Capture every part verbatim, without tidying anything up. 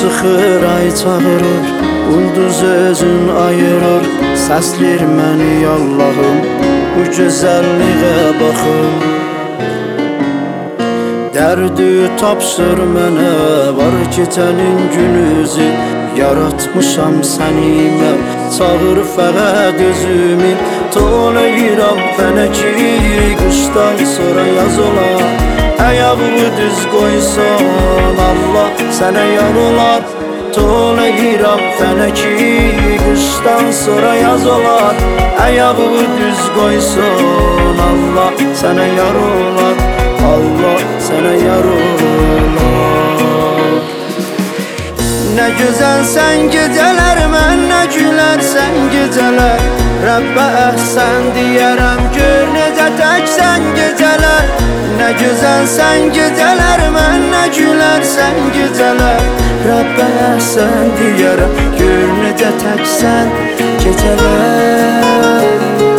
çıxır, ay çağırır, ulduz özün ayırır. Səslir məni Allahım, bu gözəlliğə baxım. Dərdi tapsır mənə, var gecənin gündüzü. Yaratmışam səni mən, çağır fəqət özümü. Tolayıram fənəki, qışdan sonra yaz olar. Ayağı düz qoysan Allah sənə yar olar. Tolayıram fənəki, qışdan sonra yaz olar. Ayağı düz qoysan Allah sənə yar olar. Allah sənə yar olar. Nə gözəlsən gecələr, mən nə gülərsən gecələr. Rəbbə əhsən deyərəm, gör necə təksən gecələr. Nə gözəlsən gecələr, mən nə gülərsən gecələr. Rəbbə əhsən deyərəm, gör necə təksən gecələr.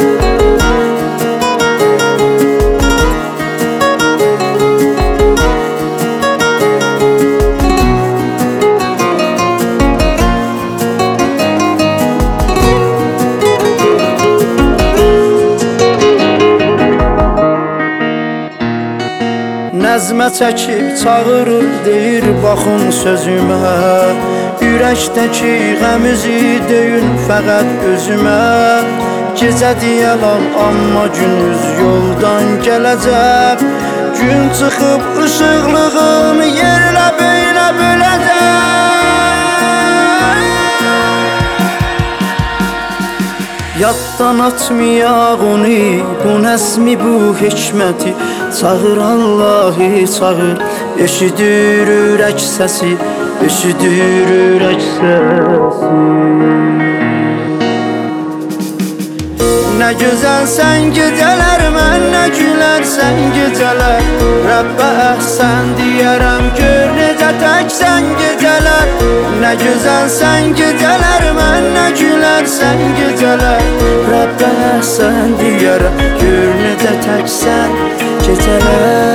Nəzmə çəkib çağırır, deyir baxın sözümə. Ürəkdəki qəmizi deyin fəqət özümə. Gecədir yalan, amma gündüz yoldan gələcək. Gün çıxıb ışıqlığını yerlə beylə böləcək. Yaddan atmayaq onu, bu nəsmi, bu hikməti. Çağır Allahı, çağır, eşidir ürək səsi, eşidir ürək səsi. Nə gözəlsən gecələr, mən nə gülərsən gecələr. Rəbbə əhsən deyərəm, gör necə təksən gecələr. Nə gözəlsən gecələr, mən nə gülərsən gecələr. Rəbbə əhsən deyərəm, gör necə təksən gecələr.